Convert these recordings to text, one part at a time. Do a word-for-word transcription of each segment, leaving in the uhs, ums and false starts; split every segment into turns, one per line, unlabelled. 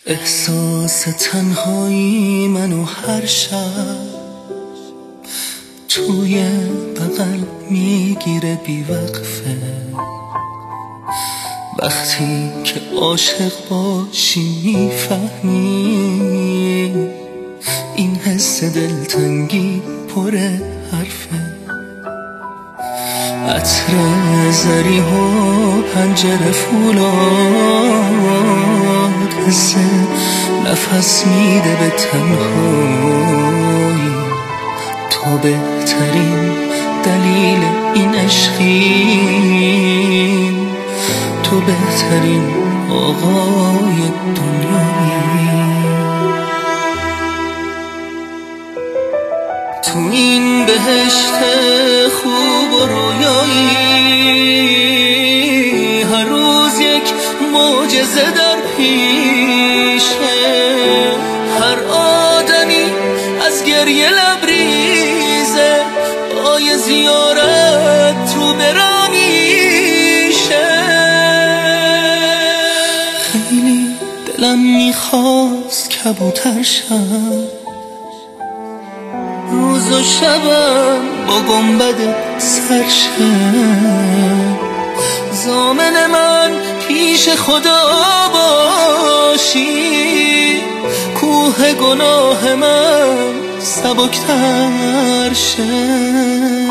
احساس تنهایی منو هر شب توی بغل میگیره بی وقفه. وقتی که عاشق باشی میفهمی این حس دلتنگی پر حرفه. عطر زریح و پنجره فولاد حس نفس میده به تنهایی. تو بهترین دلیل این عشقی، تو بهترین آقای دنیایی. تو این بهشت خوب و رویایی هر روز یک معجزه در پیشه. هر آدمی از گریه لبریزه، پای زیارت تو برامیشه. خیلی دلم میخواست کبوتر شم، روز و شبم با گنبد سرشم. ضامن من پیش خدا باشی، کوه گناه من سبکتر شه.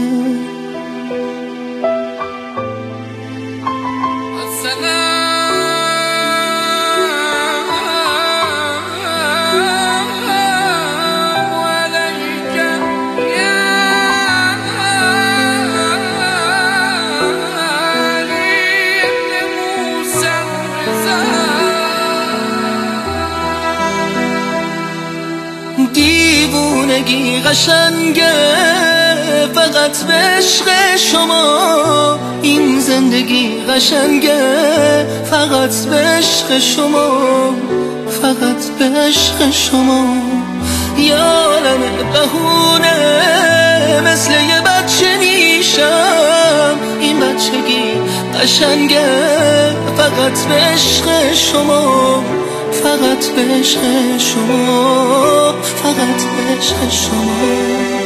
دیوونگی قشنگه فقط به عشق شما، این زندگی قشنگه فقط به عشق شما، فقط به عشق شما. یه عالم بهونه مثل یه بچه میشم، این بچگی قشنگه فقط به عشق شما، فقط به عشق شما، فقط به عشق شما.